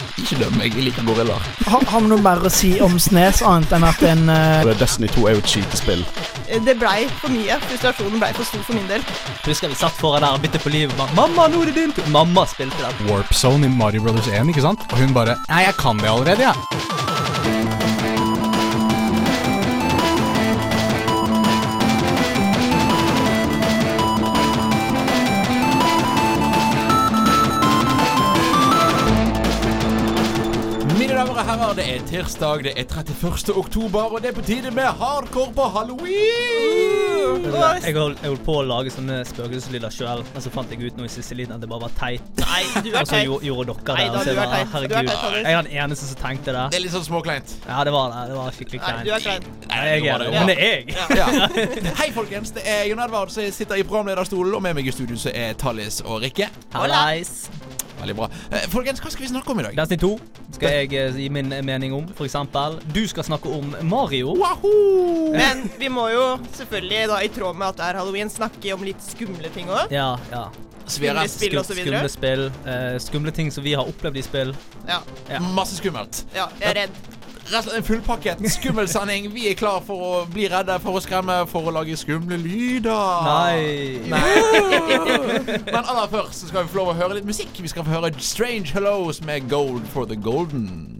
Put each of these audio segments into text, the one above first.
Ikke døm meg, jeg liker gorillaer. Har vi noe mer å si om SNES annet enn at Destiny 2 er jo et skytespill. Det ble for mye. Frustrasjonen ble for stor for min del. Husker vi satt foran der og bytte på livet. Mamma, nå er det din tur. Mamma spilte den. Warp Zone i Mario Brothers 1, ikke sant? Og hun bare, nei, jeg kan det allerede, ja. Herrer, det er tirsdag, det er 31. oktober, og det er på tide med hardcore på Halloween! Jeg holdt på å lage sånne spøkelseslyder selv, men så fant jeg ut nå i siste liten at det bare var teit. Nei, du er teit. Og så gjorde dere det. Nei, du er teit. Herregud, jeg er den eneste som tenkte det. Det er litt sånn småkleint. Ja, det var skikkelig kleint. Nei, du er kleint. Nei, men det er jeg. Ja. Hei folkens, det er Jon Edvard som sitter i programlederstolen, og med meg i studio så er Tallis og Rikke. Hallais. Veldig bra. Folkens, hva skal vi snakke om i dag? Destiny 2 skal jeg gi min mening om, for eksempel. Du skal snakke om Mario. Wahoo! Men vi må jo selvfølgelig da, i tråd med at det er Halloween, snakke om litt skumle ting også. Ja. Skumle spill og så videre. Skumle spill, skumle ting som vi har opplevd i spill. Ja. Masse skummelt. Ja, jeg er redd. Rett og slett en fullpakket skummel sending. Vi er klar for å bli redde, for å skremme, for å lage skumle lyder. Nei. Men aller først så skal vi få lov å høre litt musikk. Vi skal få høre Strange Hellos med Gold for the Golden.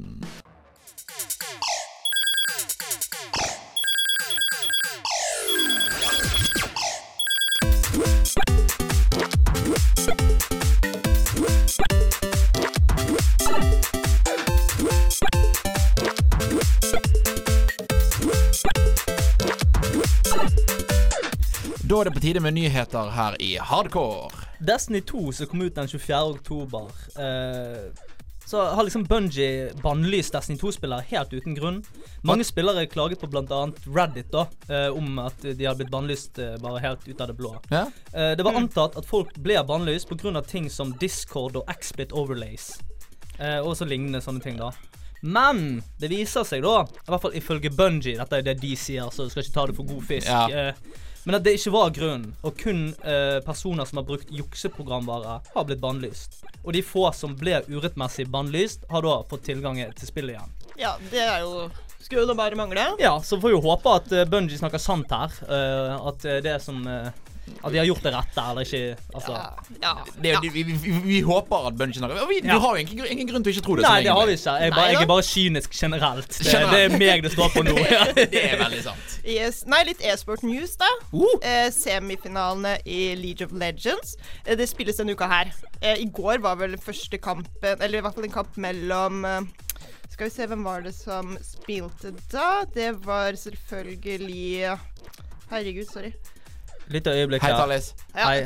Da er det på tide med nyheter her i Hardcore. Destiny 2 som kom ut den 24. oktober så har liksom Bungie bannlyst Destiny 2-spillere helt uten grunn. Mange spillere klaget på blant annet Reddit da, om at de har blitt bannlyst bare helt ut av det blå. Ja? Det var antatt at folk ble bannlyst på grunn av ting som Discord og XSplit overlays. Og så lignende sånne ting da. Men det viser seg da, i hvert fall ifølge Bungie, dette er det de sier, så du skal ikke ta det for god fisk. Ja. Men at det ikke var grunnen, og kun personer som har brukt jukseprogramvare har blitt bannlyst. Og de få som ble urettmessig bannlyst har da fått tilgang til spillet igjen. Ja, det er jo... Skulle det bare mangle? Ja, så får vi jo håpe at Bungie snakker sant her. At det som... at de har gjort det rette, eller ikke, altså... Ja. Vi håper at Bungie snakker. Vi har jo ingen grunn til å ikke tro det. Nei, det har vi ikke. Jeg er bare kynisk generelt. Det er meg det står på nå. Det er veldig sant. Yes. Nei, litt e-sport news da. Semifinalene i League of Legends. Det spilles denne uka her. I går var vel første kampen, eller i hvert fall en kamp mellom... Skal vi se, hvem var det som spilte da? Det var selvfølgelig... Herregud, sorry. Litt øyeblikk her. Hei, Tallis. Ja. Hei.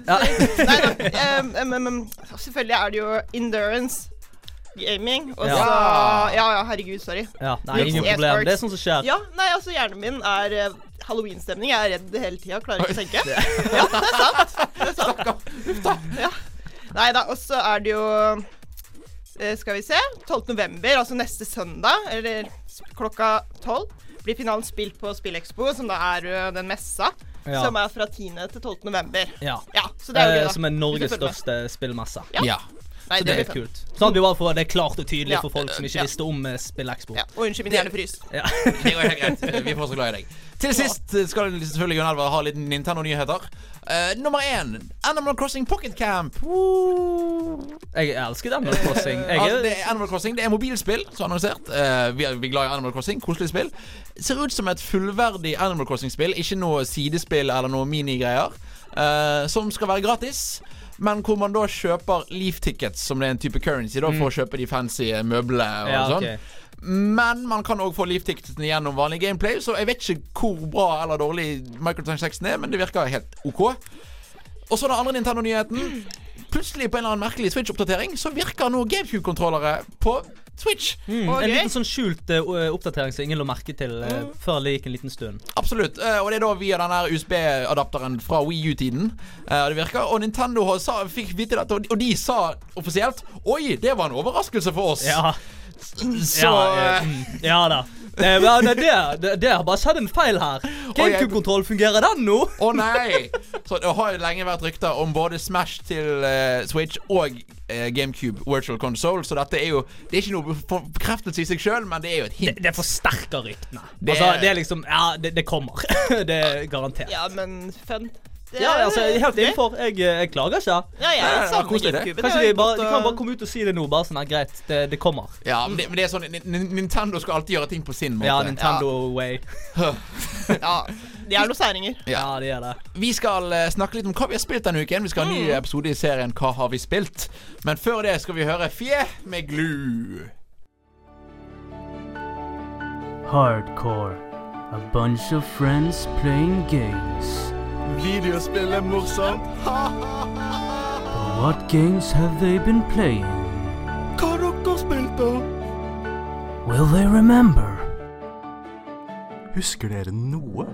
Neida. Selvfølgelig er det jo Endurance Gaming. Og så... Ja, herregud, sorry. Ja, nei, ingen problem. Det er sånn som skjer. Ja, nei, altså hjernen min er Halloween-stemning. Jeg er redd hele tiden, klarer ikke å tenke. Ja, det er sant. Det er sant. Ja. Neida, og så er det jo... skal vi se, 12. november, altså neste søndag, eller klokka 12, blir finalen spilt på Spillexpo, som da er den messa, som er fra 10. til 12. november. Ja, så det er jo gøy da. Som er Norges største spillmesse. Ja. Nei, så det er kult. Sånn at vi bare får det klart og tydelig for folk som ikke visste om Spillexpo. Ja, og unnskyld min hjernefrys. Ja. Det går helt greit. Vi får så glad i deg. Til sist skal selvfølgelig Jon Edvard ha litt Nintendo-nyheter. Nummer 1, Animal Crossing Pocket Camp. Jeg elsker Animal Crossing. Det er Animal Crossing, det er mobilspill, så annonsert. Vi er glad i Animal Crossing, koselig spill. Ser ut som et fullverdig Animal Crossing-spill, ikke noe sidespill eller noe minigreier, som skal være gratis. Men hvor man da kjøper Leaf Tickets, som det er en type currency da, for å kjøpe de fancy møblene og sånn. Men man kan også få Leaf Ticketsene gjennom vanlig gameplay, så jeg vet ikke hvor bra eller dårlig microtransaction er, men det virker helt ok. Og så den andre Nintendo-nyheten. Plutselig på en eller annen merkelig Switch-oppdatering så virker nå GameCube-kontrollere på Switch. En liten sånn skjult oppdatering som ingen lå merke til før det gikk en liten stund. Absolutt, og det er da via denne USB-adapteren fra Wii U-tiden det virker, og Nintendo fikk vite dette, og de sa offisielt, oi, det var en overraskelse for oss. Ja. Så ja da. Det har bare skjedd en feil her. GameCube-kontroll, fungerer den nå? Nei! Så det har jo lenge vært rykter om både Smash til Switch og GameCube Virtual Console, så dette er jo, det er ikke noe bekreftelse i seg selv, men det er jo et hint. Det forsterker ryktene. Altså, det er liksom, det kommer. Det er garantert. Ja, men fun. Altså, helt innenfor. Jeg klager ikke. Ja, jeg savner GameCube. Kanskje de kan bare komme ut og si det nå, bare sånn, greit, det kommer. Ja, men det er sånn, Nintendo skal alltid gjøre ting på sin måte. Ja, Nintendo way. Ja, de er noe særinger. Ja, de er det. Vi skal snakke litt om hva vi har spilt denne uken. Vi skal ha en ny episode i serien Hva har vi spilt? Men før det skal vi høre Fje med Glu. Hardcore. A bunch of friends playing games. Videospill er morsomt. What games have they been playing? Hva har dere spilt da? Will they remember? Husker dere noe?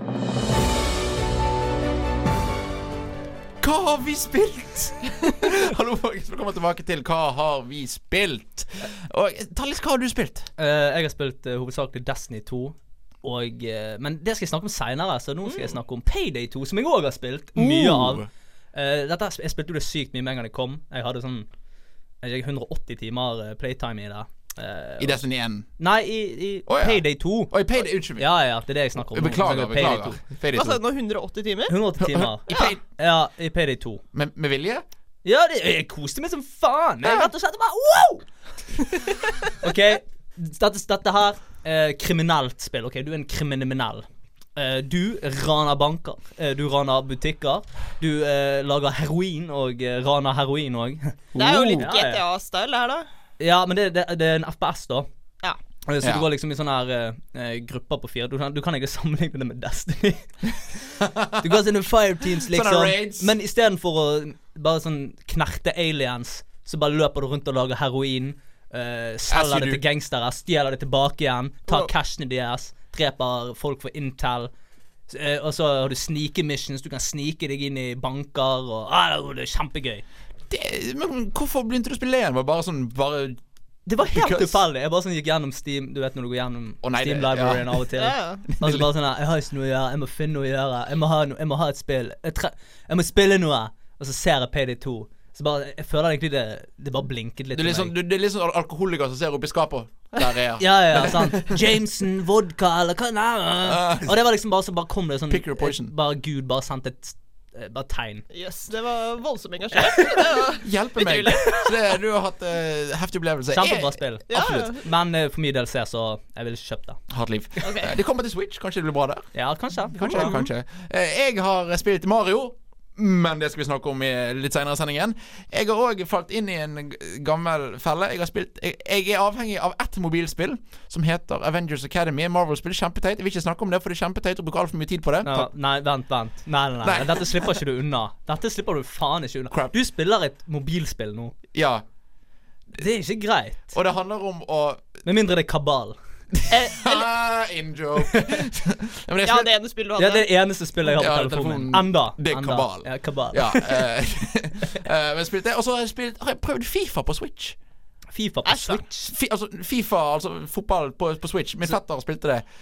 Hva har vi spilt? Hallo folkens, velkommen tilbake til Hva har vi spilt? Og Tallis, hva har du spilt? Jeg har spilt hovedsakelig Destiny 2. Men det skal jeg snakke om senere. Så nå skal jeg snakke om Payday 2, som jeg også har spilt mye av. Jeg spilte jo det sykt mye med en gang det kom. Jeg hadde sånn 180 timer playtime i det. I Destiny 1? Nei, i Payday 2. I Payday, unnskyld. Ja, det er det jeg snakker om. Beklager. Hva sa du nå, 180 timer? 180 timer. I Payday 2. Med vilje? Ja, jeg koste meg som faen. Jeg rett og slett bare, wow! Ok, dette her kriminelt spill. Ok, du er en kriminell. Du raner banker. Du raner butikker. Du lager heroin og raner heroin også. Det er jo litt GTA-style det her da. Ja, men det er en FPS da. Ja. Så du går liksom i sånne her grupper på 4. Du kan ikke sammenligne det med Destiny. Du går sånne fireteams liksom. Men i stedet for å bare sånn knerte aliens, så bare løper du rundt og lager heroin. Selger det til gangstere, stjeler det tilbake igjen, tar cashene deres, dreper folk for Intel, og så har du snike-missions. Du kan snike deg inn i banker og, det er kjempegøy. Men hvorfor begynte du å spille igjen? Det var helt tilfeldig. Jeg bare sånn gikk gjennom Steam. Du vet når du går gjennom Steam Libraryen av og til. Og så bare sånn, jeg har ikke noe å gjøre, jeg må finne noe å gjøre, jeg må ha et spill, jeg må spille noe. Og så ser jeg Payday 2. Så bare, jeg føler egentlig det bare blinket litt. Det er litt sånn alkoholiker som ser opp i skapet. Der er jeg. Ja, sant. Jameson, vodka, eller hva og det var liksom bare så bare kom det sånn. Pick your poison. Bare Gud bare sendte et tegn. Yes, det var voldsomt engasjert. Hjelpe meg. Så du har hatt heftig opplevelse. Kjempebra spill. Absolutt. Men for min del så jeg vil ikke kjøpe det. Hardt liv. Det kommer til Switch. Kanskje det blir bra der? Ja, kanskje. Jeg har spilt Mario, men det skal vi snakke om i litt senere i sendingen. Jeg har også falt inn i en gammel felle. Jeg er avhengig av ett mobilspill som heter Avengers Academy. Marvel-spill, kjempeteit. Jeg vil ikke snakke om det, for det er kjempeteit og bruker alt for mye tid på det. Nei, vent. Nei. Dette slipper ikke du unna. Dette slipper du faen ikke unna. Crap. Du spiller et mobilspill nå. Ja. Det er ikke greit. Og det handler om å med mindre det er Kabal. In-joke. Det ene spillet du hadde. Ja, det eneste spillet jeg har på telefonen. Enda. Det er Kabal. Ja, Kabal. Ja, men jeg spilte det. Og så har jeg prøvd FIFA på Switch. FIFA på Switch? FIFA, altså fotball på Switch. Min fetter spilte det.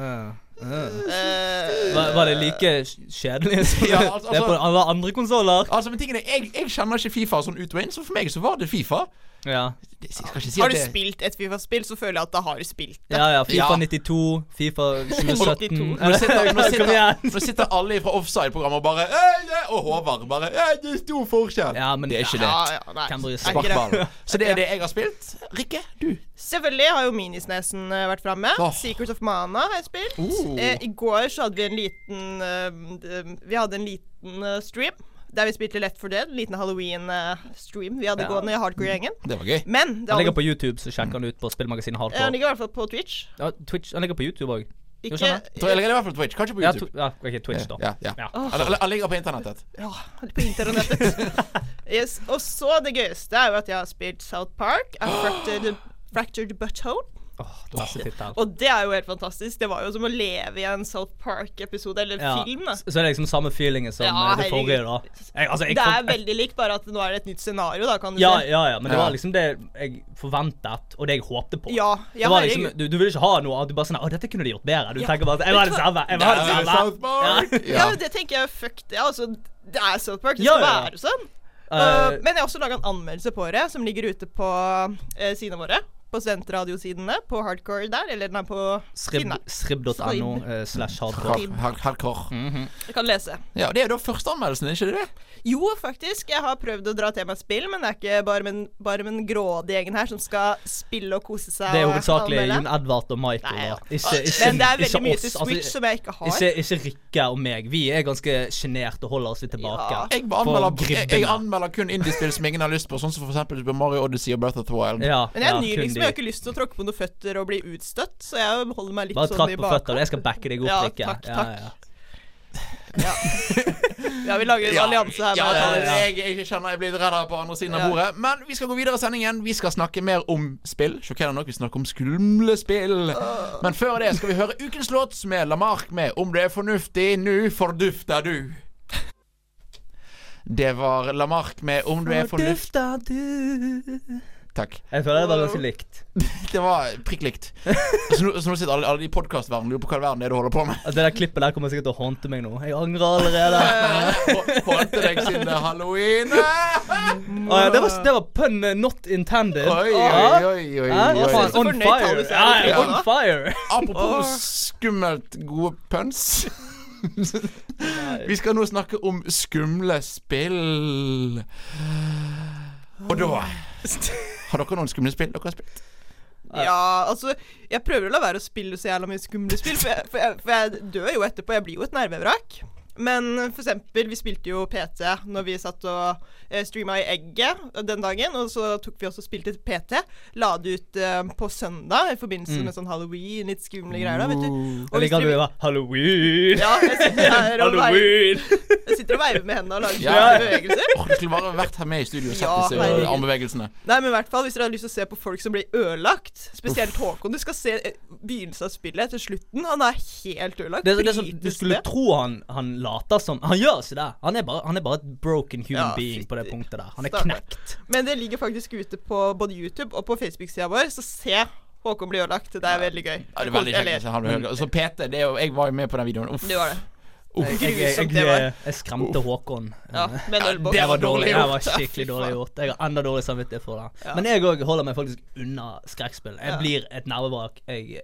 Var det like kjedelig som det er på alle andre konsoler? Altså, men tingene jeg kjenner ikke FIFA sånn ut og inn, så for meg så var det FIFA. Ja. Har du spilt et FIFA-spill, så føler jeg at da har du spilt det. Ja, FIFA 92, FIFA 2017. Nå sitter alle fra Offside-programmet og bare og Håvard bare det er stor forskjell. Ja, men det er ikke det. Kan bry seg. Sparkball. Så det er det jeg har spilt. Rikke, du? Selvfølgelig har jo Minisnesen vært fremme. Secret of Mana har jeg spilt. I går så hadde vi en liten stream der vi spilte Left 4 Dead, en liten Halloween-stream vi hadde gående i Hardcore-gjengen. Det var gøy. Men han ligger på YouTube, så sjekker han ut på spillmagasinet Hardcore. Han ligger i hvert fall på Twitch. Ja, Han ligger på YouTube også. Jeg ligger i hvert fall på Twitch, kanskje på YouTube. Ja, ok, Twitch da. Ja. Han ligger på internettet. Ja, på internettet. Yes. Og så det gøyeste er jo at jeg har spilt South Park, Fractured Butthole. Og det jo helt fantastisk. Det var jo som å leve i en South Park-episode eller film. Så det liksom samme feelingen som det forrige da. Det veldig likt, bare at nå det et nytt scenario da, kan du si. Ja, men det var liksom det jeg forventet, og det jeg håpte på. Det var liksom, du vil ikke ha noe, du bare sånn, dette kunne de gjort bedre. Du tenker bare, jeg var det samme. South Park! Ja, det tenker jeg, fuck det. Altså, det South Park, det skal være sånn. Men jeg har også laget en anmeldelse på det, som ligger ute på sidene våre. På studentradiosidene, på Hardcore der, eller den på srib.no/hardcore. Jeg kan lese. Ja, det da første anmeldelsen, ikke det? Jo, faktisk. Jeg har prøvd å dra til meg spill, men det ikke bare med en grådig gjengen her som skal spille og kose seg. Det hovedsakelig Jon Edvard og Michael. Nei, men det veldig mye til Switch som jeg ikke har. Ikke Rikke og meg. Vi ganske genert og holder oss litt tilbake. Jeg anmelder kun indie-spill som ingen har lyst på, sånn som for eksempel Mario Odyssey og Breath of the Wild. Men jeg ny liksom. Jeg har ikke lyst til å tråkke på noen føtter og bli utstøtt, så jeg holder meg litt bare sånn i bakgrunnen. Bare trakk på føtter, jeg skal backe deg opp, Rikke. Ja, vi lager en allianse her. Jeg kjenner jeg blir redd her på andre siden av bordet. Men vi skal gå videre i sendingen. Vi skal snakke mer om spill. Sjokkerende nok, vi snakker om skumle spill. Men før det skal vi høre ukens låt som Lamarck med Om det fornuftig, nu fordufter du. Det var Lamarck med Om du fornuftig. Takk. Jeg føler det var ganske likt. Det var prikk likt. Så nå sitter alle de podcastverden lurer på hva verden du holder på med. Det der klippet der kommer sikkert til å håndte meg nå. Jeg angrer allerede. Håndte deg siden det Halloween. Det var pun not intended. Oi. On fire. Apropos skummelt gode puns. Vi skal nå snakke om skumle spill. Og da har dere noen skumle spill dere har spilt? Ja, altså jeg prøver å la være å spille så jævla mye skumle spill, for jeg dør jo etterpå. Jeg blir jo et nervevrak. Men for eksempel, vi spilte jo PT når vi satt og streamet i Egget den dagen, og så tok vi også og spilte PT. La det ut på søndag i forbindelse med sånn Halloween, litt skumle greier da, vet du. Og jeg liker det Halloween. Ja, jeg sitter her og veiver med hendene og lager bevegelser. Du skulle bare vært her med i studio og sett disse armbevegelsene. Nei, men i hvert fall hvis dere har lyst til å se på folk som blir ødelagt, spesielt Håkon, du skal se begynnelsen av spillet til slutten. Han helt ødelagt. Du skulle tro han later som. Han gjør ikke det. Han er bare et broken human being på det punktet der. Han knekt. Men det ligger faktisk ute på både YouTube og på Facebook-siden vår, så se Håkon bli ødelagt. Det veldig gøy. Ja, det veldig kjekt. Så PT, jeg var jo med på den videoen. Det var det. Jeg skremte Håkon. Det var dårlig gjort. Det var skikkelig dårlig gjort. Jeg har enda dårlig samvittighet for det. Men jeg også holder meg faktisk unna skrekkspill. Jeg blir et nervevrak.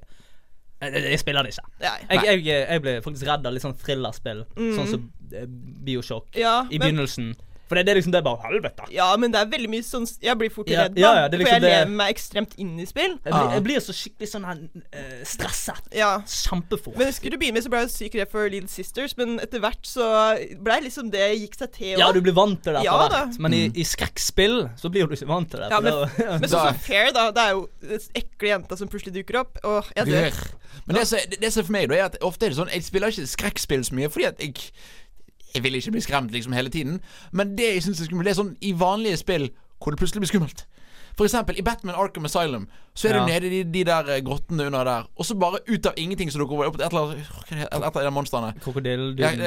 Jeg spiller det ikke. Jeg ble faktisk redd av litt sånn thrillerspill, sånn som BioShock i begynnelsen. For det liksom, det bare helvete. Ja, men det veldig mye sånn. Jeg blir fort redd liksom for jeg lever meg ekstremt inn i spill. Jeg blir så skikkelig sånn stresset. Kjempefort. Men husker du begynner med så ble jeg syk redd for Little Sisters, men etter hvert så ble liksom det gikk seg til også. Ja, du blir vant til det etter hvert. Men i skrekkspill så blir du ikke vant til det. Ja, men sånn som Fair da, det jo ekle jenta som plutselig dukker opp, og jeg dør. Men det som for meg da at ofte det sånn, jeg spiller ikke skrekkspill så mye, fordi at jeg vil ikke bli skremt liksom hele tiden. Men det jeg synes er skummelt, det sånn i vanlige spill hvor det plutselig blir skummelt. For eksempel i Batman Arkham Asylum så du nede i de der grottene under der, og så bare ut av ingenting så dukker opp et eller annet av monstrene. Krokodil.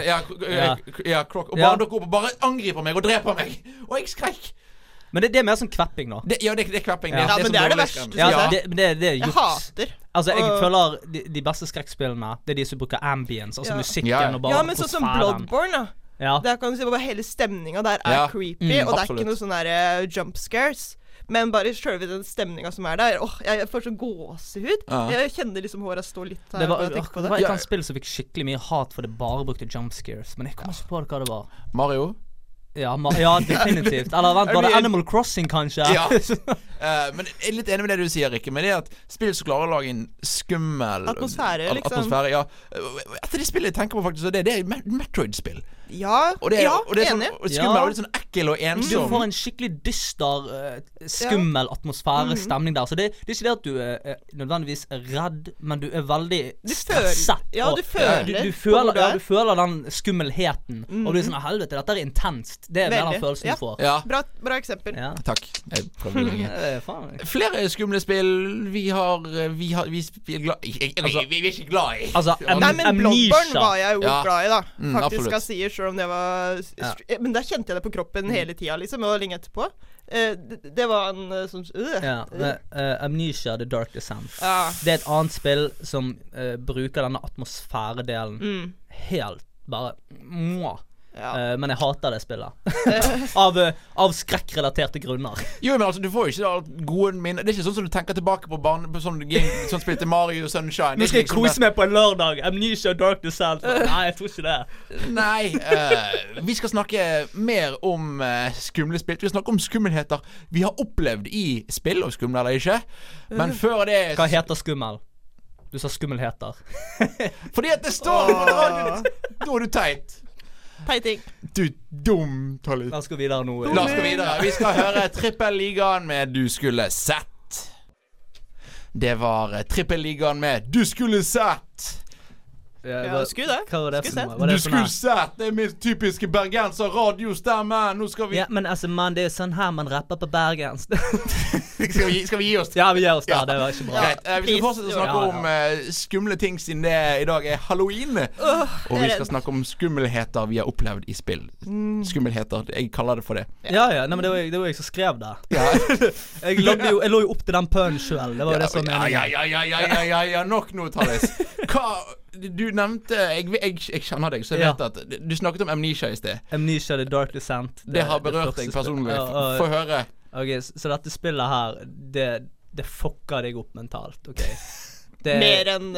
Og bare dukker opp og bare angriper meg og dreper meg. Og jeg skrek. Men det er mer sånn kvepping nå. Det er kvepping. Men det det verste. Det er juks. Jeg hater. Altså, jeg føler de beste skrekkspillene, det de som bruker ambience, altså musikken og bare men sånn som Bloodborne da. Der kan du se bare hele stemningen der creepy, og det ikke noe sånn der jump scares. Men bare selve den stemningen som der. Jeg får sånn gåsehud. Jeg kjenner liksom håret stå litt her. Det var et annet spill som fikk skikkelig mye hat for det bare brukte jump scares, men jeg kommer ikke på hva det var. Mario? Ja, definitivt. Eller vent, var det Animal Crossing kanskje? Ja. Men jeg er litt enig med det du sier, Rikke. Men det at spill som klarer å lage en skummel atmosfære, liksom. Atmosfære, ja. Etter de spillene jeg tenker på faktisk, det er Metroid-spill. Ja, Og det er sånn enig. skummel, og litt sånn ekkel og Du ensom. får en skikkelig dyster, skummel atmosfære, stemning der. Så det er ikke det at du er nødvendigvis redd, men du er veldig stresset. Ja, og du føler du på føler, hvor du er. du føler den skummelheten. Og du er sånn, helvete, dette er intenst. Det er mer den Veldig. følelsen Ja. du får. Ja, Bra eksempel. Ja. takk. Jeg prøvde lenge. Faen. Flere skumle spill vi er glad i. Vi er ikke glad i. Altså, Nei, men Bloodborne var jeg jo Ja. glad i, da. Faktisk absolutt. skal sies, selv om det var Men der kjente jeg det på kroppen hele tida, liksom. Og lenge etterpå. Det var en sånn Ja, Amnesia The Dark Descent. Ja. Det er et annet spill som bruker denne atmosfæredelen helt bare mwah. Ja. Men jeg hater det spillet. av skrekkrelaterte grunner. Jo, men altså, du får jo ikke alt gode minner. Det er ikke sånn som du tenker tilbake på sånn spill til Mario Sunshine. Nå skal jeg liksom kose meg på en lørdag. Amnesia Dark Descent. Nei, jeg tror ikke det. Nei, vi skal snakke mer om skumle spill. Vi skal snakke om skummelheter vi har opplevd i spill, og skumle eller ikke. Men før det Hva heter skummel? Du sa skummelheter. Fordi at det står på radioen. Nå er du teit. Teiting. Du dum, Tolly. La oss gå videre nå. La oss gå videre. Vi skal høre Trippelligaen med Du skulle sett. Det var Trippelligaen med Du skulle sett. Ja, skulle det. Hva var det Skulle for noe? Var det Du sånn skulle her? sett. Det er min typiske bergenser radiostemme. Nå skal vi Ja, men altså, man, det er sånn her man rapper på bergensk. skal vi gi oss? Ja, vi gir oss der. Ja. Det var ikke bra. Greit. Vi skal fortsette å snakke om skumle ting siden det i dag er Halloween. Og vi skal snakke om skummelheter vi har opplevd i spill. Skummelheter. Jeg kaller det for det. Ja, nei, men det var jeg som skrev det. Ja. Jeg lå jo opp til den punnen sjøl. Det var jo det som var meningen. Ja, nok nå, Tallis. Hva du nevnte jeg kjenner deg, så jeg vet at du snakket om Amnesia i sted. Amnesia The Dark Descent. Det har berørt deg personlig. Få høre. Ok, så dette spillet her, det fucker deg opp mentalt, ok? Mer enn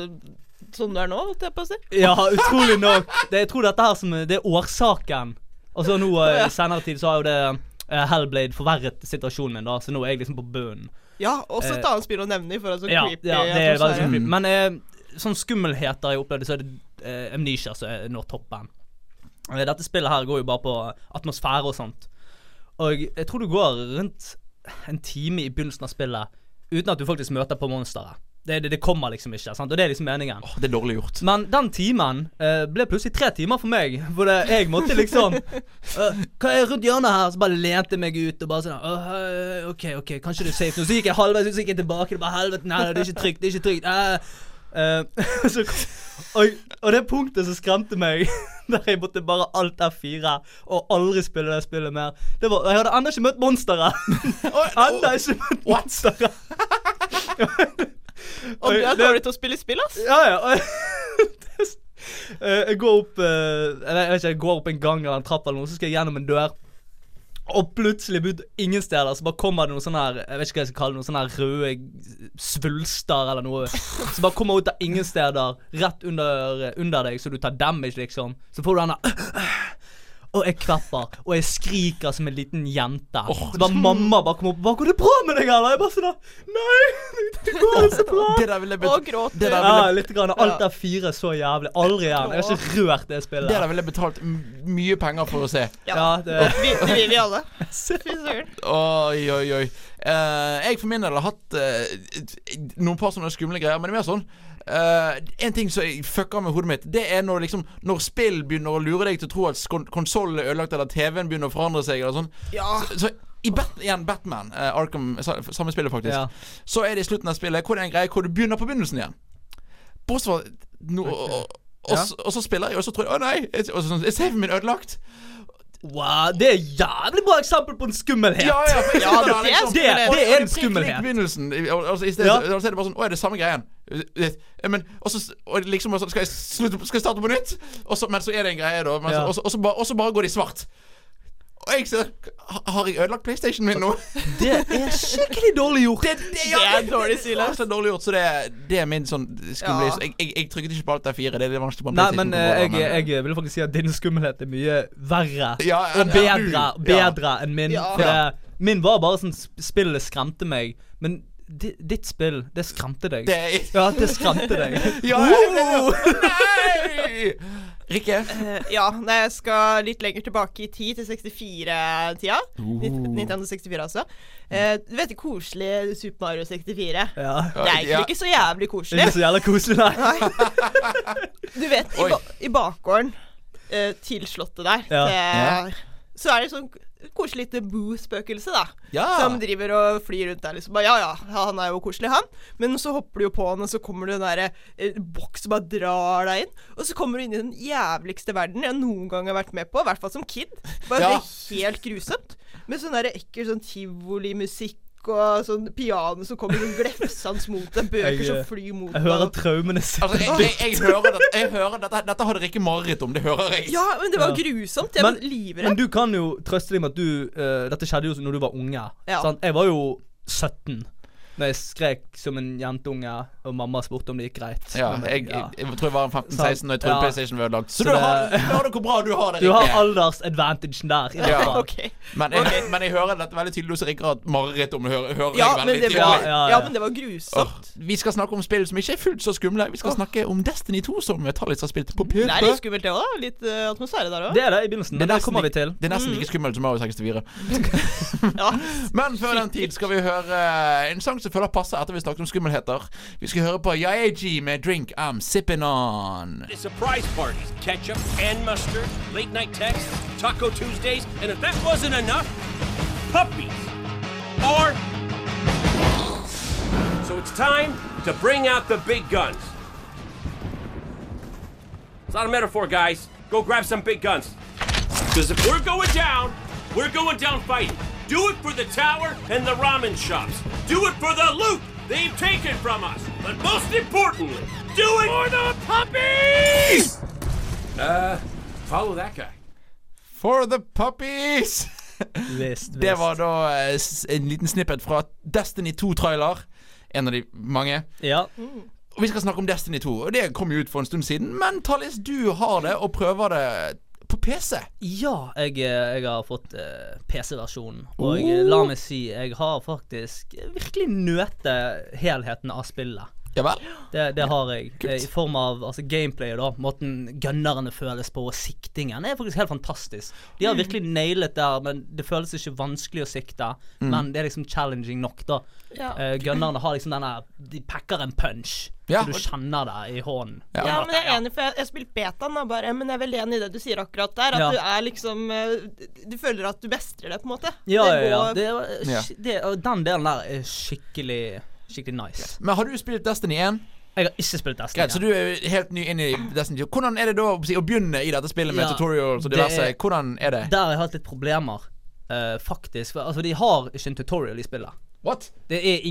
sånn du er nå, holdt jeg på å si. Ja, utrolig nok. Jeg tror dette her som det er årsaken. Og så nå i senere tid så har jo det Hellblade forverret situasjonen min da, så nå er jeg liksom på bunnen. Ja, også et annet spill å nevne i forhold til Ja, creepy. det er veldig sånn atmosfære. creepy. Men sånn skummelheter jeg opplevde, så er det Amnesia som er nå toppen. Dette spillet her går jo bare på atmosfære og sånt. Og jeg tror du går rundt en time i begynnelsen av spillet uten at du faktisk møter på monsteret. Det kommer liksom ikke, sant? Og det er liksom meningen. Det er dårlig gjort. Men den timen ble plutselig 3 timer for meg. For jeg måtte liksom hva er rundt hjørnet her? Så bare lente jeg meg ut og bare sånn ok, kanskje det er safe nå. Så gikk jeg halvveis, så gikk jeg tilbake. Det bare helvete, nei, det er ikke trygt. Og det punktet som skremte meg der jeg måtte bare alt F4 og aldri spille det spillet mer, det var, jeg hadde enda ikke møtt monsteret. Enda ikke møtt monsteret. Og du er dårlig til å spille spill, ass. Ja. Jeg går opp jeg går opp en gang eller en trapp eller noe, så skal jeg gjennom en dør. Og plutselig ingen steder så bare kommer det noen sånne her, jeg vet ikke hva jeg skal kalle det, noen sånne her røde svulster eller noe. Så bare kommer ut av ingen steder, rett under deg, så du tar damage liksom. Så får du denne og jeg kvapper, og jeg skriker som en liten jente. Så bare mamma bare kommer opp, hva går det bra med deg, eller? Jeg bare sånn, nei, det går så bra. Det der ville Og gråt. Ja, litt grann, alt er 4 så jævlig, aldri igjen. Jeg har ikke rørt det spillet. Det der ville betalt mye penger for å se. Ja, det Det vil vi alle. Fy søren. Oi. Jeg for min del har hatt noen par sånne skumle greier, men det er mer sånn en ting som fucker med hodet mitt, det er når spill begynner å lure deg til å tro at konsollen er ødelagt, eller TV-en begynner å forandre seg eller sånn. Ja. Så i Batman Arkham, samme spillet faktisk, Ja. så er det i slutten av spillet hvor det er en greie hvor du begynner på begynnelsen igjen. Bortsett fra og så spiller jeg, og så tror jeg og så er saven min ødelagt. Wow, det er jævlig bra eksempel på en skummelhet. Ja, det er en skummelhet. I begynnelsen, altså, i stedet, så er det bare sånn, det er samme greien. Men, og liksom, skal jeg starte på nytt? Men så er det en greie da, men, og så bare går de svart. Og jeg ser, har jeg ødelagt PlayStation min nå? Det er skikkelig dårlig gjort. Det er dårlig Det er dårlig gjort, så det er min sånn skumle. Jeg trykket ikke på alt der 4. Det er det vanskelig på en Nei, PlayStation. men jeg vil faktisk si at din skummelhet er mye verre og bedre enn min. Ja. For min var bare sånn, spillet skremte meg. Men ditt spill, det skremte deg. Det Ja, det skremte deg. Ja, nei! Rikke? Nei, jeg skal litt lenger tilbake i tid, til 64-tida. Nintendo 64, altså. Du vet det koselige Super Mario 64? Ja. Det er egentlig ikke så jævlig Det koselig. er ikke så jævla koselig, nei. Du vet, i bakgården til slottet der, så er det sånn koselig lite Boo-spøkelse, da. Ja. Som driver og flyr rundt der, liksom. Ja, han er jo koselig, han. Men så hopper du jo på han, og så kommer det den der boks som bare drar deg inn. Og så kommer du inn i den jævligste verden jeg noen gang har vært med på, i hvert fall som kid. Bare det er helt grusomt. Med sånn der ekkel sånn tivoli-musikk og sånn piano som kommer sånn glefsans mot deg, bøker som flyr mot deg. Jeg hører traumene sitt. Altså, jeg hører dette hadde Rikke mareritt om, det hører jeg. Ja, men det var grusomt. Jeg var livredd. Men du kan jo trøste deg med at du dette skjedde jo når du var unge. Ja. Sant? Jeg var jo 17 når jeg skrek som en jentunge, og mamma spurte om det gikk greit. Ja, jeg tror jeg var 15-16 når jeg trodde PlayStation var ødelagt. Så Så du har det hvor bra du har det, Du Rikke. har alders-advantagen der. I hvert fall. Ok. Men jeg hører dette veldig tydelig hos Rikke at mareritt om det hører Ja, jeg men veldig det var, tydelig. Ja. men det var grusomt. Vi skal snakke om spill som ikke er fullt så skumle. Vi skal snakke om Destiny 2, som Talis har spilt på PC. Det er litt skummelt det også, litt atmosfære der også. Det er det i begynnelsen, men det kommer vi til. Det er nesten like skummelt som Mario 64. Ja. Men før den tid skal vi høre en sang som følger passe etter vi snakket om skummelheter. Vi skal høre på Yaeji med Drink I'm Sippin' On. Surprise parties, ketchup and mustard, late night texts, Taco Tuesdays, and if that wasn't enough, puppies are. So it's time to bring out the big guns. It's not a metaphor, guys. Go grab some big guns. Because if we're going down fighting. Do it for the tower and the ramen shops. Do it for the loot they've taken from us. But most importantly, do it for the puppies! Follow that guy. For the puppies! Visst. Det var da en liten snippet fra Destiny 2-trailer. En av de mange. Ja. Og vi skal snakke om Destiny 2, og det kom jo ut for en stund siden. Men Talis, du har det og prøver det på PC. Ja, jeg har fått PC-versjonen. Og la meg si, jeg har faktisk virkelig nøte helheten av spillet. Ja vel? Det har jeg. I form av gameplay, da. Måten gunnerne føles på, og siktingen er faktisk helt fantastisk. De har virkelig nailet der, men det føles ikke vanskelig å sikte. Men det er liksom challenging nok, da. Ja. Gunnerne har liksom denne, de pakker en punch. Ja. Så du kjenner det i hånden. Ja, men jeg er enig, for jeg har spilt betaen da, bare, men jeg er veldig enig i det du sier akkurat der. At Ja. du er liksom du føler at du mestrer det, på en måte. Ja. Det går- Den delen der er skikkelig nice. Men har du spilt Destiny 1? Jeg har ikke spilt Destiny. Greit, så du er helt ny inn i Destiny 2. Hvordan er det da å begynne i dette spillet med Ja, tutorials og det diverse? er- Hvordan er det? Der har jeg hatt litt problemer, faktisk. For, de har ikke en tutorial i spillet. What? Det er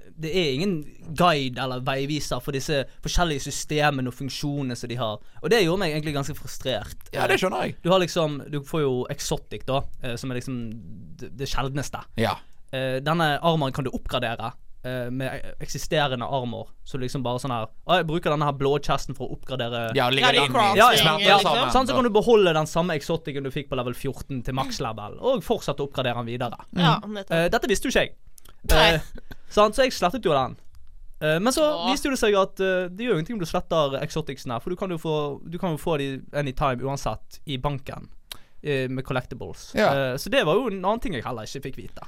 ingen guide eller veiviser for disse forskjellige systemene og funksjonene som de har. Og det gjorde meg egentlig ganske frustrert. Ja, det skjønner jeg. Du får jo Exotic, da, som er liksom det sjeldneste. Ja. Denne armoren kan du oppgradere med eksisterende armor. Så du liksom bare sånn her jeg bruker denne her blå chesten for å oppgradere. Ja, ligger det inn i crafting, smelter liksom. sammen. Så kan du beholde den samme exoticen du fikk på level 14 til max level, og fortsette å oppgradere den videre. Ja, nettopp. Dette visste jo ikke jeg. Nei. Så jeg slettet jo den. Men så viste jo det seg at det gjør jo ingenting om du sletter exoticsene, for du kan jo få de anytime uansett i banken med collectibles. Ja. Så det var jo en annen ting jeg heller ikke fikk vite.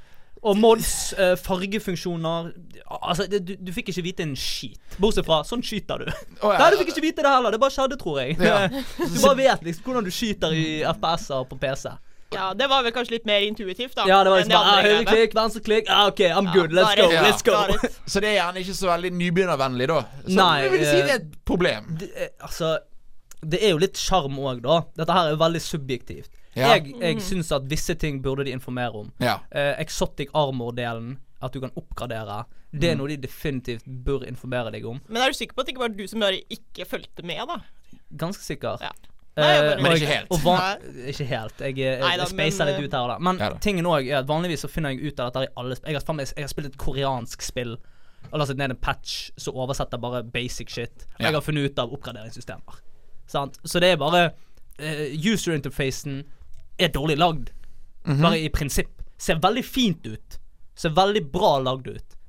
Og mods, fargefunksjoner. Altså, du fikk ikke vite en skit. Bortsett fra sånn skyter du. Å, ja. Nei, du fikk ikke vite det heller. Det bare skjedde, tror jeg. Ja. Du bare vet liksom hvordan du skyter i FPS-er på PC. Ja, det var vel kanskje litt mer intuitivt, da. Ja, det var enn liksom de andre bare greiene. høyreklikk, venstreklikk. OK, I'm good. Let's got go. it. Ja. Let's go. Got it. Så det er gjerne ikke så veldig nybegynnervennlig, da. Så Nei, jeg vil si det er et problem. Altså, det er jo litt sjarm òg, da. Dette her er jo veldig subjektivt. Ja. Jeg syns at visse ting burde de informere om. Ja. Exotic armor-delen, at du kan oppgradere, det er noe de definitivt bør informere deg om. Men er du sikker på at det ikke var du som bare ikke fulgte med, da? Ganske sikker. Ja. Nei, jeg bare- Men ikke helt. Ikke helt. Jeg Neida, spacer men, litt ut her og der. Men Ja da. tingen òg er at vanligvis så finner jeg ut av dette i alle spill. Jeg har spilt et koreansk spill og lastet ned en patch som oversetter bare basic shit. Og Ja. jeg har funnet ut av oppgraderingssystemer. Sant? Så det er bare user-interfacen er dårlig lagd. Bare i prinsipp. Ser veldig fint ut. Ser veldig bra lagd ut.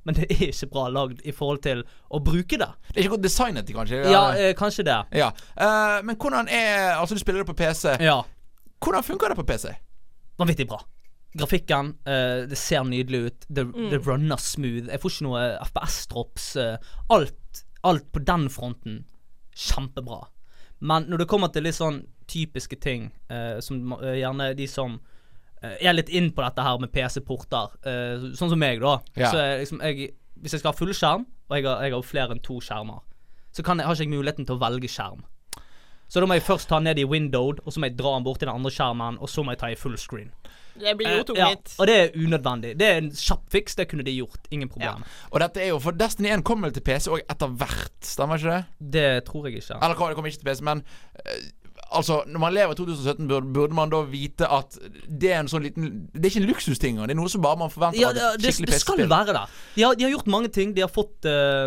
men det er ikke bra lagd I forhold til å bruke det. Det er ikke godt designet, kanskje? Ja, kanskje det. Ja. Men hvordan altså du spiller det på PC. Ja. Hvordan funker det på PC? Vanvittig bra. Grafikken, det ser nydelig ut. Det runner smooth. Jeg får ikke noe FPS-drops. Alt på den fronten kjempebra. Men når det kommer til litt sånn typiske ting, som gjerne de som er litt inn på dette her med PC-porter, sånn som meg da, så liksom hvis jeg skal ha full skjerm, og jeg har flere enn 2 skjermer, så har ikke jeg muligheten til å velge skjerm. Så da må jeg først ta ned I windowed, og så må jeg dra den bort til den andre skjermen, og så må jeg ta I full screen. Det blir jo tungt. Og det unødvendig. Det en kjapp fiks, det kunne de gjort. Ingen problem. Og dette jo, for Destiny 1 kommer til PC og etter hvert, stemmer ikke det? Det tror jeg ikke. Eller det kommer ikke til PC, men altså, når man lever I 2017 burde man da vite at det en sånn liten, det ikke en luksusting, det noe som bare man forventer av et skikkelig PC-spill. Det skal være det. De har gjort mange ting. De har fått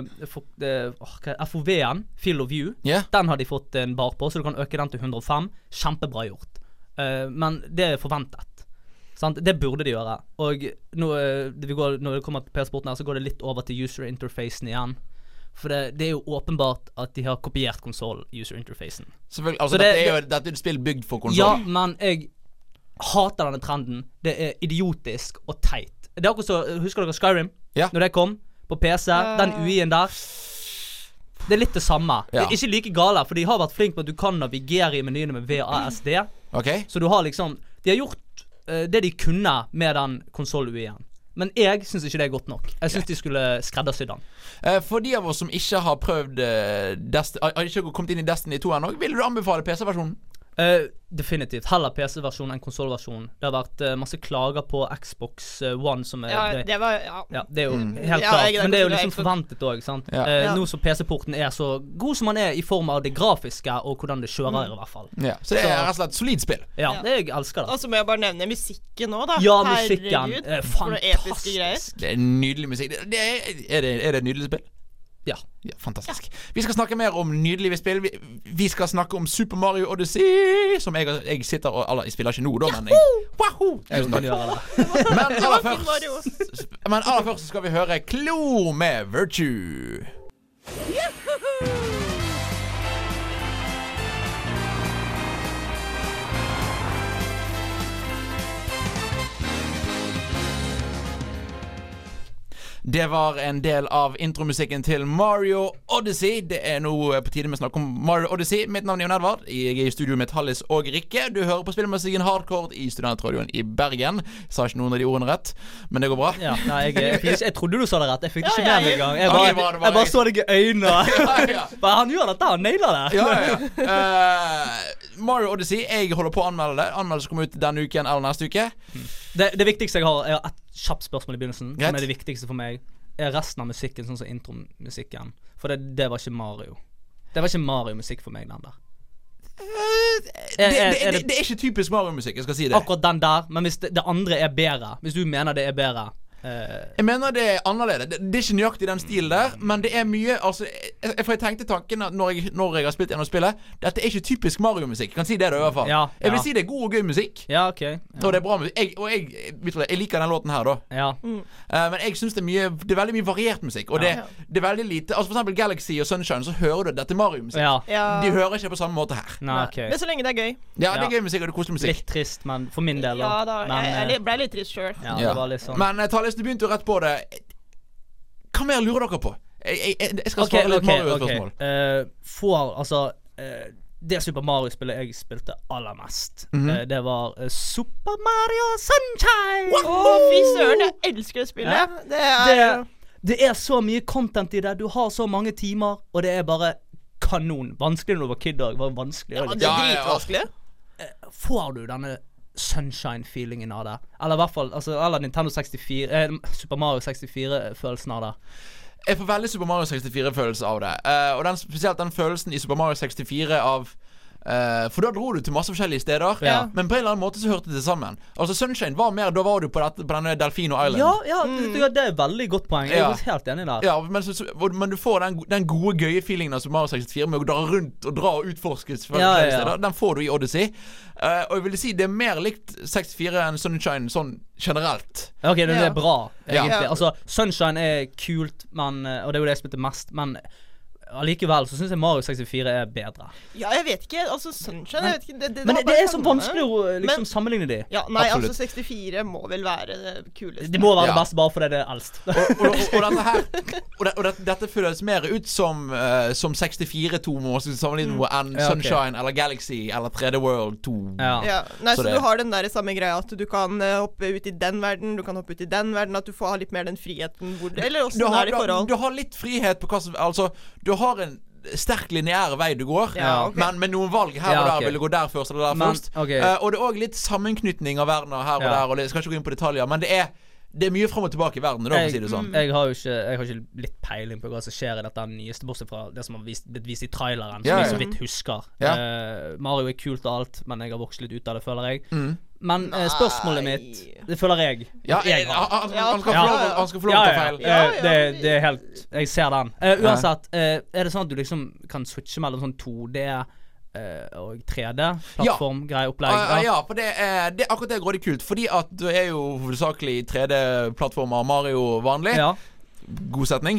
FOV-en, Field of View. Den har de fått en bar på, så du kan øke den til 105. Kjempebra gjort. Men det forventet. Sant? Det burde de gjøre. Og når det kommer til PC-porten her, så går det litt over til user interfacen igjen. For det jo åpenbart at de har kopiert konsol-user-interfacen. Selvfølgelig, altså dette er et spill bygd for konsol. Ja, men jeg hater denne trenden. Det idiotisk og teit. Det akkurat så, husker dere Skyrim? Når det kom på PC, den UI-en der. Det litt det samme. Det ikke like gale, for de har vært flink på at du kan navigere I menyene med VASD. Så du har liksom, de har gjort det de kunne med den konsol-UI-en. Men jeg synes ikke det godt nok. Jeg synes de skulle skreddersy den. For de av oss som ikke har prøvd har ikke kommet inn I Destiny 2 ennå, vil du anbefale PC-versjonen? Definitivt. Heller PC-versjon enn konsolversjon. Det har vært masse klager på Xbox One som det det jo helt klart. Men det jo liksom forventet også, sant? Nå som PC-porten så god som man I form av det grafiske og hvordan det kjører I hvert fall. Så det rett og slett et solid spill. Ja, jeg elsker det. Og så må jeg bare nevne musikken nå da. Ja, musikken. Fantastisk. Det nydelig musikk. Er det et nydelig spill? Ja, fantastisk. Vi skal snakke mer om nydelige spill. Vi skal snakke om Super Mario Odyssey, som jeg sitter og jeg spiller ikke nå da, men jeg kan gjøre det. Men aller først skal vi høre Klo med Virtue. Det var en del av intromusikken til Mario Odyssey. Det nå på tide med å snakke om Mario Odyssey. Mitt navn Jon Edvard. Jeg I studio med Hallis og Rikke. Du hører på spillmusikken Hardcore I Studentradioen I Bergen. Jeg sa ikke noen av de ordene rett, men det går bra. Ja, nei, jeg trodde du sa det rett. Jeg fikk ikke med meg engang. Jeg bare så deg I øynene. Han gjør dette, han nailer det. Mario Odyssey, jeg holder på å anmelde det. Anmeldelse kommer ut denne uken eller neste uke. Det viktigste jeg har et kjapt spørsmål I begynnelsen, som det viktigste for meg, resten av musikken, sånn som intromusikken. For det var ikke Mario. Det var ikke Mario-musikk for meg, den der. Det ikke typisk Mario-musikk, jeg skal si det. Akkurat den der, men hvis det andre bedre, hvis du mener det bedre, Jeg mener det annerledes. Det ikke nøyaktig den stilen der, men det mye altså, for jeg tenkte tanken at når jeg har spilt gjennom spillet, dette ikke typisk Mario-musikk. Jeg kan si det da I hvert fall. Jeg vil si det god og gøy musikk. Og det bra musikk. Jeg liker den låten her da. Men jeg synes det er veldig mye variert musikk. Og det veldig lite. Altså for eksempel Galaxy og Sunshine, så hører du dette Mario-musikk. De hører ikke på samme måte her. Men så lenge det gøy. Ja, det gøy musikk og det koselig musikk. Litt trist, men for min del da. Jeg ble litt trist selv. Det var litt sånn. Men Thales, du begynte jo rett på det. Hva mer lurer dere på? Jeg skal svare litt Mario-spørsmål. Det Super Mario-spillet jeg spilte aller mest, det var Super Mario Sunshine. Fy søren, jeg elsker det spillet. Det så mye content I det. Du har så mange timer, og det bare kanon. Vanskelig når du var kid også. Var vanskelig. Ja, det dritvanskelig. Får du denne Sunshine-feelingen av det? Eller I hvert fall eller Nintendo 64 Super Mario 64-følelsen av det. Jeg får veldig Super Mario 64-følelse av det. Og spesielt den følelsen I Super Mario 64 av For da dro du til masse forskjellige steder, men på en eller annen måte så hørte det sammen. Altså Sunshine var mer, da var du på denne Delfino Island. Det er veldig godt poeng. Jeg er helt enig der. Ja, men du får den gode, gøye feelingen av Super Mario 64 med å dra rundt og dra og utforskes flere steder. Den får du i Odyssey. Og jeg vil si det er mer likt 64 enn Sunshine sånn generelt. Ok, det er bra egentlig. Altså, Sunshine er kult, og det er jo det jeg spilte mest, men allikevel så synes jeg Mario 64 er bedre. Ja, jeg vet ikke, altså Sunshine, jeg vet ikke Men det er så vanskelig å liksom sammenligne de. Ja, nei, absolutt. Altså 64 må vel være det kuleste. Det må være det beste bare fordi det er eldst. Og dette føles mer ut som 64-2 må sammenligne noe enn Sunshine eller Galaxy eller 3D World 2. Nei, så du har den der samme greia at du kan hoppe ut i den verden, du kan hoppe ut i den verden, at du får ha litt mer den friheten eller også er det i forhold. Du har litt frihet på hva som, altså du har en sterk lineær vei du går, men med noen valg her og der vil du gå der først eller der først. Og det er også litt sammenknytning av verdener her og der, og jeg skal ikke gå inn på detaljer, men det er mye frem og tilbake i verden, da, for å si det sånn. Jeg har ikke litt peiling på hva som skjer i dette nyeste, bortsett fra det som har blitt vist i traileren, som jeg så vidt husker. Mario er kult og alt, men jeg har vokst litt ut av det, føler jeg. Men spørsmålet mitt, det føler jeg. Han skal få lov til å ta feil. Det er helt, jeg ser den. Uansett, er det sånn at du liksom kan switche mellom sånn 2D og 3D-plattform-greie-opplegg? Ja, for det er akkurat det grådig kult, fordi at du er jo hovedsakelig 3D-plattformer Mario vanlig. God setning.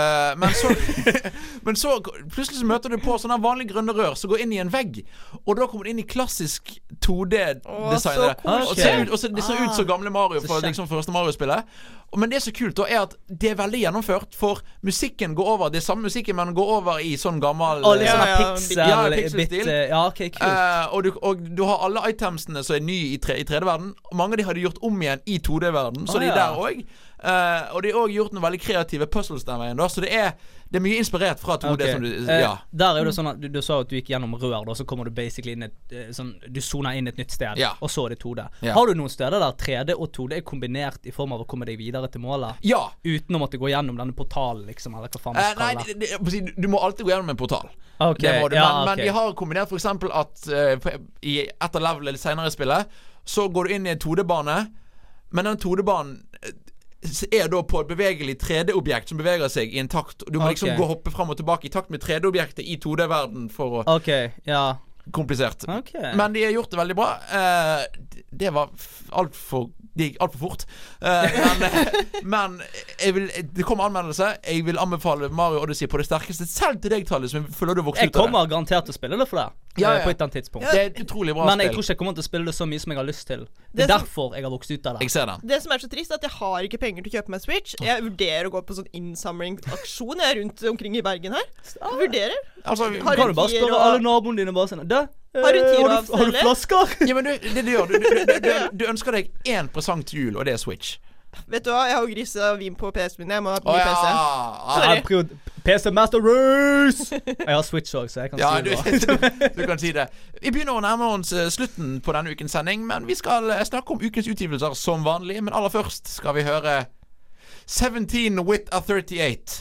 Men så plutselig så møter du på sånne vanlige grønne rør som går inn i en vegg, og da kommer du inn i klassisk 2D-designet. Og så det ser ut som gamle Mario fra liksom første Mario-spillet. Men det er så kult da er at det er veldig gjennomført, for musikken går over, det er samme musikken, men går over i sånn gammel litt sånn pixel-stil. Ok, kult. Og du har alle itemsene som er nye i 3D-verden, og mange av de har de gjort om igjen i 2D-verden, så de er der også. Og de har også gjort noen veldig kreative puzzles den veien da, så det er mye inspirert fra 2D som du, der er jo det sånn at du sa at du gikk gjennom rør da, så kommer du basically inn sånn, du zoner inn et nytt sted, og så er det 2D. Har du noen steder der 3D og 2D er kombinert i form av å komme deg videre til målet? Uten å måtte gå gjennom denne portalen liksom, eller hva faen man skal Nei, du må alltid gå gjennom en portal. Men de har kombinert for eksempel at i et av levelene senere i spillet så går du inn i en 2D-bane, men den 2D-banen er da på et bevegelig 3D-objekt som beveger seg i en takt. Du må liksom gå og hoppe frem og tilbake i takt med 3D-objektet i 2D-verden for å komplisert. Men de har gjort det veldig bra. Det var det gikk alt for fort. Men det kommer anmeldelse. Jeg vil anbefale Mario Odyssey på det sterkeste, selv til deg, Tallet, som jeg føler du vokst ut av det. Jeg kommer garantert til å spille det for deg på et eller annet tidspunkt. Det er et utrolig bra spill. Men jeg tror ikke jeg kommer til å spille det så mye som jeg har lyst til. Det er derfor jeg har vokst ut av det. Jeg ser den. Det som er så trist er at jeg har ikke penger til å kjøpe meg Switch. Jeg vurderer å gå på sånn innsamlingsaksjon rundt omkring i Bergen her. Jeg vurderer. Altså, kan du bare spørre alle naboene dine bare sånn, har du flasker? Ja, men det du gjør, du ønsker deg en presang til jul, og det er Switch. Vet du hva, jeg har jo grisa vin på PC-en min. Jeg må ha ny PC. Sorry. PC Master Race. Jeg har Switch også, så jeg kan si det. Du kan si det. Vi begynner å nærme oss slutten på denne ukens sending, men vi skal snakke om ukens utgivelser som vanlig. Men aller først skal vi høre 17 with a 38.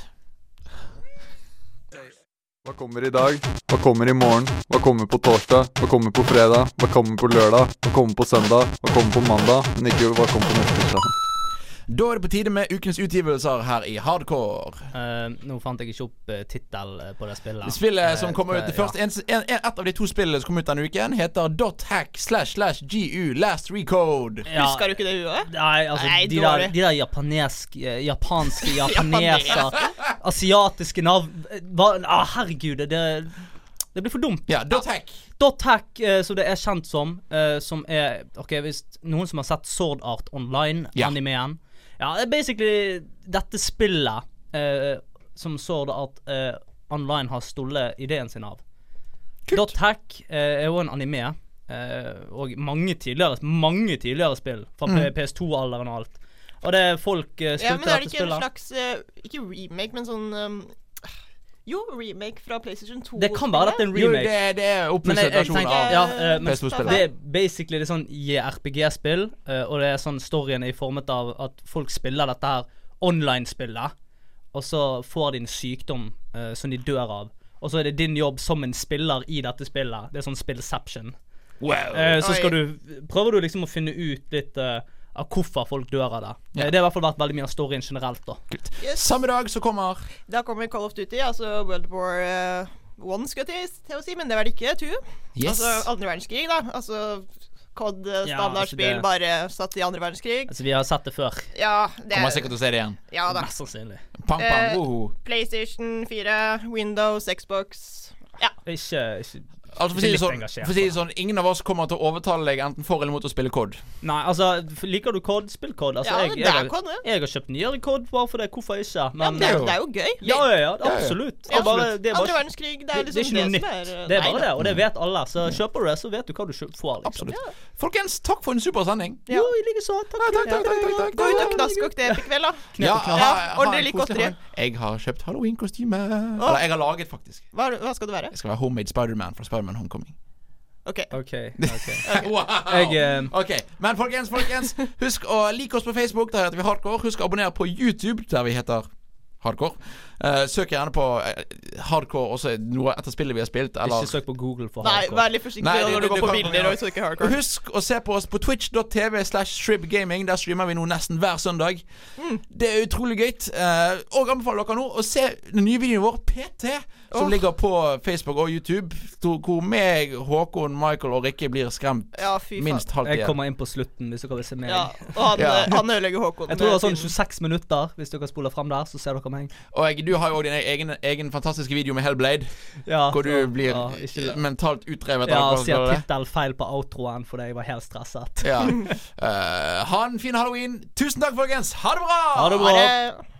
Hva kommer i dag? Hva kommer i morgen? Hva kommer på torsdag? Hva kommer på fredag? Hva kommer på lørdag? Hva kommer på søndag? Hva kommer på mandag? Men ikke hva kommer på neste tirsdag. Da er det på tide med ukens utgivelser her i Hardcore. Nå fant jeg ikke opp titel på det spillet. Spillet som kommer ut først, et av de to spillene som kom ut denne uken heter .hack//GU Last Recode. Husker du ikke det huet? Nei, altså de der japanske japaneser, asiatiske navn. Herregud, det blir for dumt. Ja, .hack. .hack, så det er kjent som er, hvis noen som har sett Sword Art Online-animeen. Ja, det er basically dette spillet som Sword Art Online har stollet ideen sin av. .hack er jo en anime, og mange tidligere spill fra PS2-alderen og alt. Og det er folk spilte dette spillet. Men er det ikke en slags, ikke remake, men sånn... remake fra PlayStation 2. Det kan være at det er en remake. Jo, det er opppresentasjon av PS2-spillet. Det er basically det sånn JRPG-spill, og det er sånn storyen i formet av at folk spiller dette her online-spillet, og så får de en sykdom som de dør av. og så er det din jobb som en spiller i dette spillet. Det er sånn spillception. Wow. Så prøver du liksom å finne ut litt av hvorfor folk dør av det. Det har i hvert fall vært veldig mye av storyen generelt da. Samme dag så kommer Da kommer Call of Duty, altså World War 1 skal jeg til å si, men det var det ikke 2. Yes. Altså andre verdenskrig da, altså COD standardspill bare satt i andre verdenskrig. Altså vi har sett det før. Ja, det Kommer sikkert til å se det igjen. Ja da. Mest sannsynlig. Pang, pang, woho. PlayStation 4, Windows, Xbox. Ja. Ikke Altså for å si det sånn, ingen av oss kommer til å overtale deg enten for eller mot å spille COD. Nei, altså, liker du COD? Spill COD. Altså, det er COD, ja. Jeg har kjøpt nyere COD bare for det. Hvorfor ikke? Men, det er jo gøy. Ja, absolutt. Det er bare, andre verdenskrig, det er liksom det er ikke noe nytt. Det er bare det, og det vet alle. Så kjøper du det, så vet du hva du får, liksom. Absolutt. Folkens, takk for en super sending. Jo, i like så. Takk. Gå ut og knask og knep i kveld, da. Ja, ordentlig godteri. Jeg har kjøpt Halloween-kostyme. Eller jeg har laget, faktisk. Hva skal det være? Jeg skal være Homemade Spider-Man fra Spider-Man Homecoming. Ok. Wow. Ok, men folkens, husk å like oss på Facebook, der heter vi Hardcore. Husk å abonnere på YouTube, der vi heter Hardcore. Søk gjerne på Hardcore også noe etter spillet vi har spilt, eller ikke søk på Google for Nei, Hardcore. vær litt forsiktig når du går på bilder og søker Hardcore. Husk å se på oss på twitch.tv/shribgaming. Der streamer vi nå nesten hver søndag. Det er utrolig gøy. Og anbefaler dere nå å se den nye videoen vår PT, som ligger på Facebook og YouTube, hvor meg, Håkon, Michael og Rikke blir skremt minst halvtid. Jeg kommer inn på slutten hvis dere vil se meg. Og han ødelegger Håkon. Jeg tror det var sånn 26 minutter. Hvis dere spoler frem der, så ser dere meg. Og du har jo også din egen fantastiske video med Hellblade, hvor du blir mentalt utrevet. Sier tittel feil på outroen fordi jeg var helt stresset. Ha en fin Halloween. Tusen takk, folkens. Ha det bra! Ha det bra.